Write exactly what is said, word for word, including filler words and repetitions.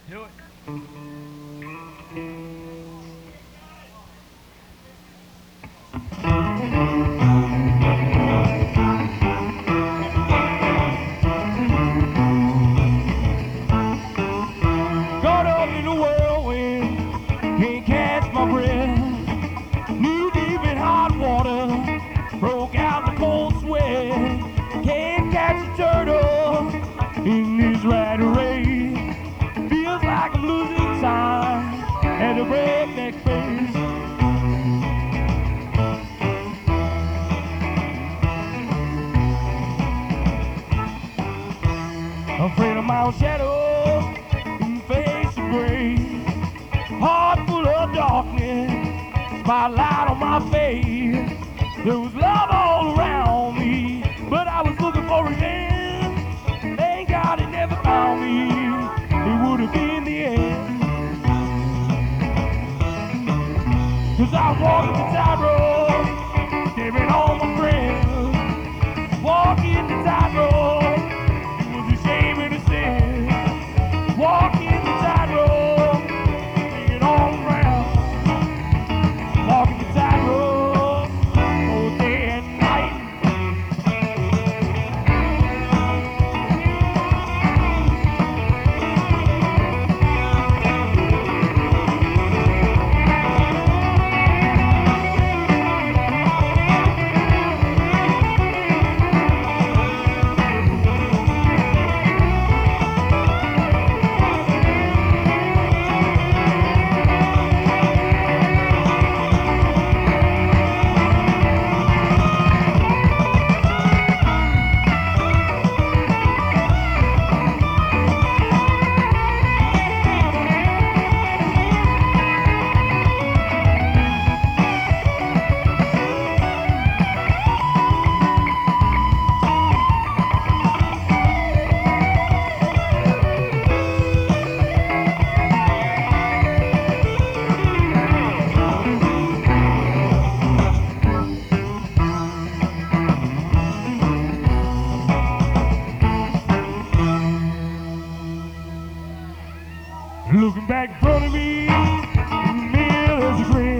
Do it. Caught up in a whirlwind, can't catch my breath. Knee deep in hot water, broke out in a cold sweat. Can't catch a turtle in this rat race. Feels like I'm losing time at a breakneck pace. Afraid of my own shadow in the face of gray. Heart full of darkness, spotlight on my face. There was love all around me, but I was looking for revenge. Thank God it never found me. It would have been the end. Cause I was walking the tightrope, staring on my friends. Walking the tightrope, it was a shame and a sin. Walking the tightrope, hanging all around. Walking the tightrope, all day and night. Looking back in front of me, in the mirror there's a grin.